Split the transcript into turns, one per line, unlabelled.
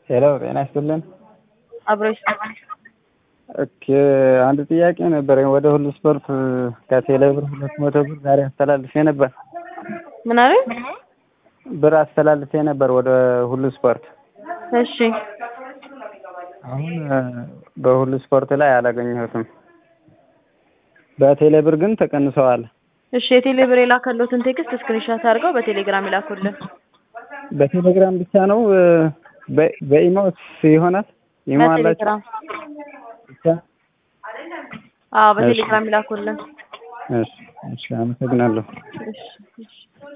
ሄሎ ጤና ይስጥልን።
አብሮሽ
ኦኬ አንድ ጥያቄ ነበረኝ። ወደ ሁሉ ስፖርት ከቴሌብር 200 ብር ዛሬ አስተላልፌ ነበር።
ምን አለኝ?
ብር አስተላልፌ ነበር ወደ ሁሉ ስፖርት።
እሺ
አሁን በሁሉ ስፖርት ላይ አላገኘሁትም። በቴሌብር ግን ተቀንሰዋል።
እሺ የቴሌብር የላከሉትን ቴክስት ስክሪንሾት አድርገው በቴሌግራም ይላኩልን።
በቴሌግራም ብቻ ነው በኢሞስ ይሆናል? ኢሞ አላችሁ?
በቴሌግራም
ብቻ?
አዎ በቴሌግራም ይላኩልን።
እሺ እሺ አመሰግናለሁ።
እሺ እሺ